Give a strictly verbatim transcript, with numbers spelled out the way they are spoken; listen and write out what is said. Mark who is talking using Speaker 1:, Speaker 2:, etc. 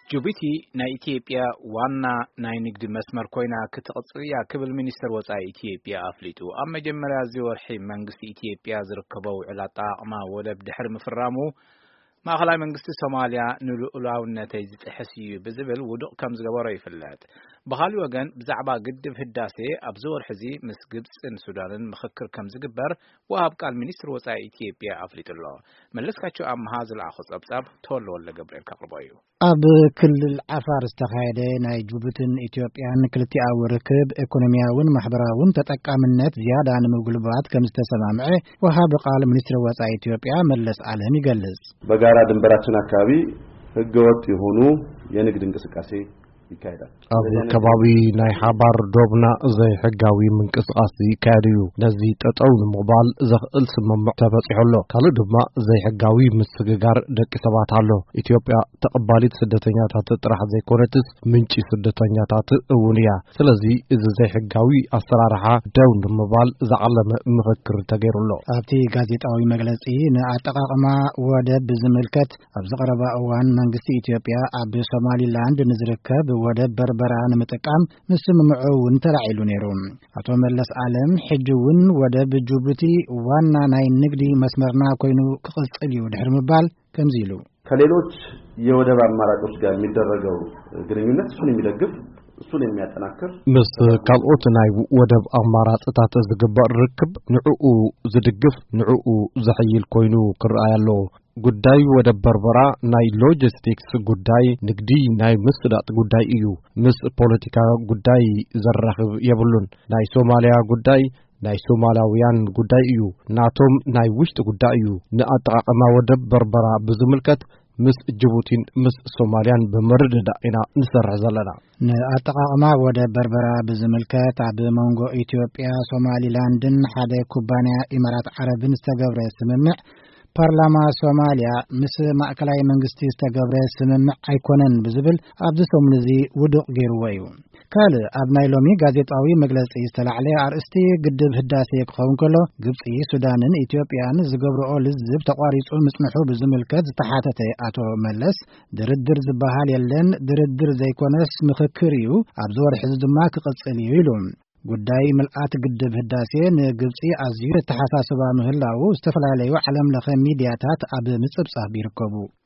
Speaker 1: ጅቡቲ ናይ ኢትዮጵያ ዋና ናይ ንግድ መስመር ኮይና ክትቅጽያ ክብል ሚኒስትር ወጻኢ ኢትዮጵያ አፍሊጡ ኣብ መጀመርያ እዚ ወርሒ መንግስቲ ኢትዮጵያ ዝርከበው ዕላጣ አቅማ ወደብ ድሕር ምፍራሙ ማእከላይ መንግስቲ ሶማሊያ ንሉዓላውነተይ ዝጥሕስ እዩ ብዝብል ውድቅ ከም ዝገበሮ ይፍለጥ። በኻሊ ወገን ብዛዕባ ግድብ ህዳሴ ኣብ ዝወርሒ እዚ ምስ ግብፅን ሱዳንን ምክክር ከም ዝግበር ወሃብ ቃል ሚኒስትር ወጻኢ ኢትዮጵያ አፍሊጡሎ። መለስካቸው አምሃ ዝለኣኹ ጸብጻብ ተወልደ ወልደ ገብርኤል ከቅርበዩ።
Speaker 2: ኣብ ክልል ዓፋር ዝተካየደ ናይ ጅቡቲን ኢትዮጵያን ክልቲኣዊ ርክብ ኢኮኖሚያውን ማሕበራውን ተጠቃምነት ዝያዳ ንምጉልባት ከም ዝተሰማምዐ ወሃብ ቃል ሚኒስትር ወጻኢ ኢትዮጵያ መለስ ዓለም ይገልጽ።
Speaker 3: በጋራ ድንበራችን አካባቢ ህገወጥ የሆኑ የንግድ እንቅስቃሴ ይካሄዳል።
Speaker 4: ኣብ ከባቢ ናይ ሓባር ዶብና ዘይ ሕጋዊ ምንቅስቃስ ይካየድዩ ነዚ ጠጠው ንምቕባል ዘኽእል ስምምዕ ተበፂሑሎ ካልእ ድማ ዘይ ሕጋዊ ምስግጋር ደቂ ሰባት ኣሎ ኢትዮጵያ ተቐባሊት ስደተኛታት ጥራሕ ዘይኮነትስ ምንጪ ስደተኛታት እውን እያ ስለዚ እዚ ዘይ ሕጋዊ ኣሰራርሓ ደው ንምባል ዝዓለመ ምክክር ተገይሩሎ
Speaker 2: ኣብቲ ጋዜጣዊ መግለጺ ንኣጠቃቅማ ወደብ ዝምልከት ኣብ ዝቀረበ እዋን መንግስቲ ኢትዮጵያ ኣብ ሶማሊላንድ ንዝርከብ ወደብ በርበራ ንምጥቃም ምስምምዑውን ተላዒሉ ነይሩ። አቶ መለስ ዓለም ሕጂውን ወደብ ጅቡቲ ዋና ናይ ንግዲ መስመርና ኮይኑ ክቅጽል እዩ ድሕር ምባል ከምዚ ኢሉ
Speaker 3: ከሌሎች የወደብ አማራጮች ጋር የሚደረገው ግንኙነት እሱን የሚደግፍ እሱን የሚያጠናክር
Speaker 4: ምስ ካልኦት ናይ ወደብ አማራጭታት ዝግበር ርክብ ንዕኡ ዝድግፍ ንዕኡ ዝሕይል ኮይኑ ክርአያሎ ጉዳይ ወደብ በርበራ ናይ ሎጂስቲክስ ጉዳይ ንግዲ ናይ ምስዳጥ ጉዳይ እዩ ምስ ፖለቲካ ጉዳይ ዘራኽብ የብሉን ናይ ሶማሊያ ጉዳይ ናይ ሶማሊያውያን ጉዳይ እዩ ናቶም ናይ ውሽጥ ጉዳይ እዩ ንኣጠቃቅማ ወደብ በርበራ ብዝምልከት ምስ ጅቡቲን ምስ ሶማሊያን በመርድዳ ኢና ንሰርሕ ዘለና
Speaker 2: ንኣጠቃቅማ ወደብ በርበራ ብዝምልከት ኣብ መንጎ ኢትዮጵያ ሶማሊላንድን ሓደ ኩባንያ ኢማራት ዓረብን ዝተገብረ ስምምዕ ፓርላማ ሶማሊያ ምስ ማእከላይ መንግስቲ ዝተገብረ ስምምዕ ኣይኮነን ብዝብል ኣብዚ ሰሙን እዚ ውድቅ ገይርዎ እዩ። ካልእ ኣብ ናይ ሎሚ ጋዜጣዊ መግለጺ ዝተላዕለ ኣርእስቲ ግድብ ህዳሴ ክኸውን ከሎ ግብፂ ሱዳንን ኢትዮጵያን ዝገብርኦ ልዝብ ተቋሪጹ ምጽንሑ ብዝምልከት ዝተሓተተ አቶ መለስ ድርድር ዝበሃል የለን ድርድር ዘይኮነስ ምክክር እዩ ኣብ ዝወርሒ ድማ ክቅጽል እዩ ኢሉ ጉዳይ ምልአት ግድብ ህዳሴ ንግብፂ ኣዝዩ ተሓሳስባ ምህላው ዝተፈላለዩ ዓለም ለኸ ሚድያታት ኣብ ምጽብጻብ ይርከቡ።